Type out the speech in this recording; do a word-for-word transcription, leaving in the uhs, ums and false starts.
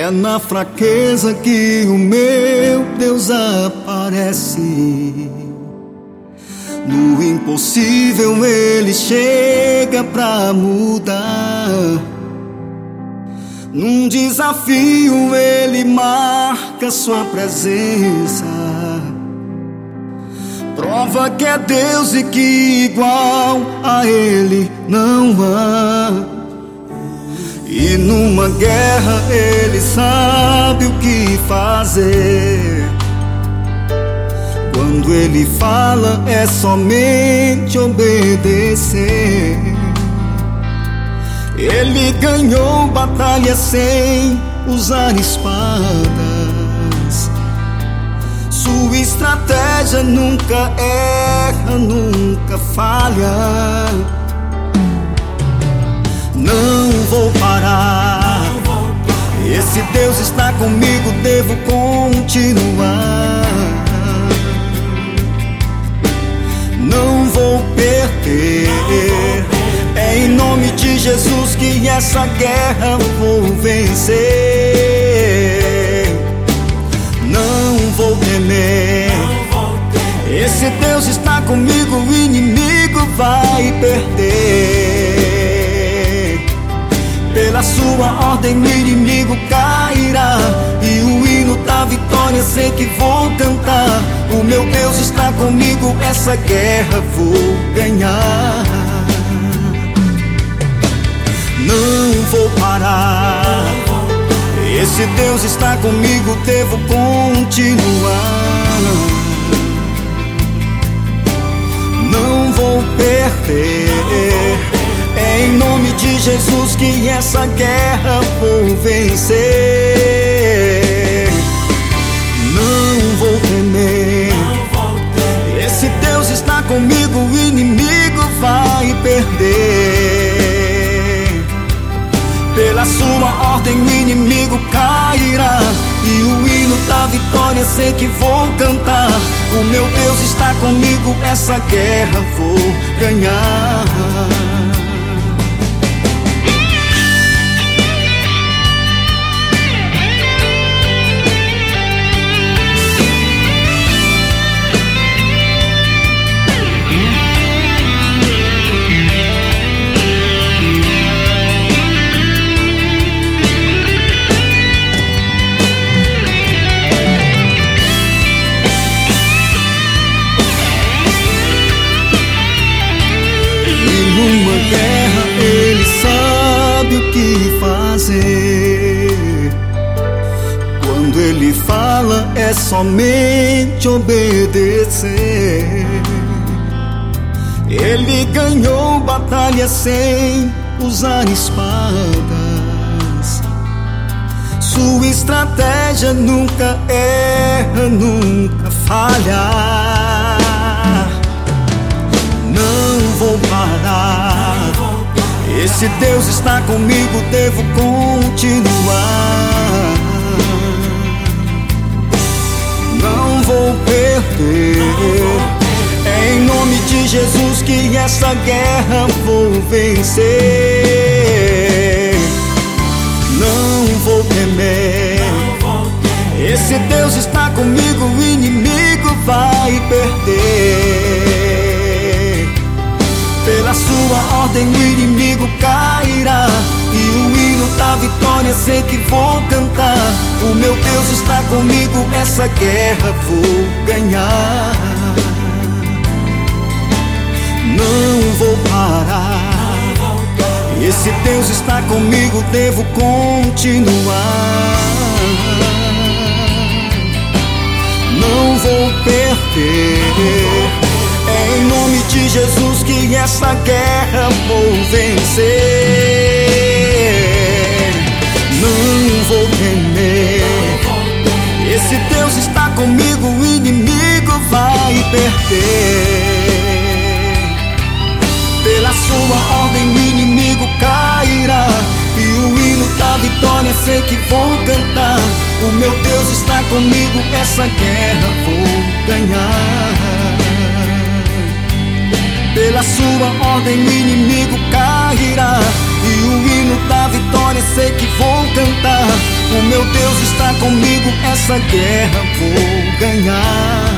É na fraqueza que o meu Deus aparece. No impossível Ele chega pra mudar. Num desafio Ele marca sua presença. Prova que é Deus e que igual a Ele não há. E numa guerra Ele sabe o que fazer. Quando Ele fala é somente obedecer. Ele ganhou batalha sem usar espadas. Sua estratégia nunca erra, nunca falha. Não vou parar. Esse Deus está comigo, devo continuar. Não vou perder. É em nome de Jesus que essa guerra vou vencer. Não vou temer. Esse Deus está comigo, o inimigo vai perder. Pela sua ordem o inimigo cairá. E o hino da vitória sei que vou cantar. O meu Deus está comigo, essa guerra vou ganhar. Não vou parar. Esse Deus está comigo, devo continuar. Não vou perder. É em nome de Jesus que essa guerra vou vencer. Não vou temer. Esse Deus está comigo, o inimigo vai perder. Pela sua ordem o inimigo cairá. E o hino da vitória sei que vou cantar. O meu Deus está comigo, essa guerra vou ganhar. Numa guerra Ele sabe o que fazer. Quando Ele fala é somente obedecer. Ele ganhou batalha sem usar espadas. Sua estratégia nunca erra, nunca falha. Não vou parar. Esse Deus está comigo, devo continuar. Não vou perder. É em nome de Jesus que essa guerra vou vencer. Não vou temer. Esse Deus está comigo, o inimigo vai perder. Pela sua ordem o inimigo cairá. E o hino da vitória sei que vou cantar. O meu Deus está comigo, essa guerra vou ganhar. Não vou parar. Esse Deus está comigo, devo continuar. Não vou perder. É em nome de Jesus que essa guerra vou vencer. Não vou temer. Esse Deus está comigo, o inimigo vai perder. Pela sua ordem o inimigo cairá. E o hino da vitória sei que vou cantar. O meu Deus está comigo, essa guerra vou ganhar. Pela sua ordem o inimigo cairá. E o hino da vitória sei que vou cantar. O meu Deus essa guerra vou ganhar.